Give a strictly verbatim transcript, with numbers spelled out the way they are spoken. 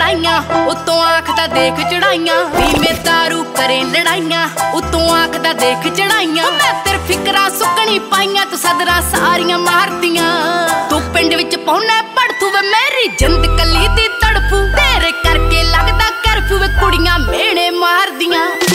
ਲੜਾਈਆਂ ਉਤੋਂ ਆਖਦਾ ਦੇਖ ਚੜਾਈਆਂ ਵੀਵੇਂ ਤਾਰੂ ਕਰੇ ਲੜਾਈਆਂ ਉਤੋਂ ਆਖਦਾ ਦੇਖ ਚੜਾਈਆਂ ਮੈਂ ਤੇਰੇ ਫਿਕਰਾਂ ਸੁੱਕਣੀ ਪਾਈਆਂ ਤੂੰ ਸਦਰਾਂ ਸਾਰੀਆਂ ਮਾਰਦੀਆਂ ਤੂੰ ਪਿੰਡ ਵਿੱਚ ਪਾਉਣਾ ਪੜਥੂ ਵੇ ਮੇਰੀ ਜਿੰਦ ਕੱਲੀ ਦੀ ਤੜਫੂ ਤੇਰੇ ਕਰਕੇ ਲੱਗਦਾ ਕਰਫੂ ਵੇ ਕੁੜੀਆਂ ਮੇਣੇ ਮਾਰਦੀਆਂ।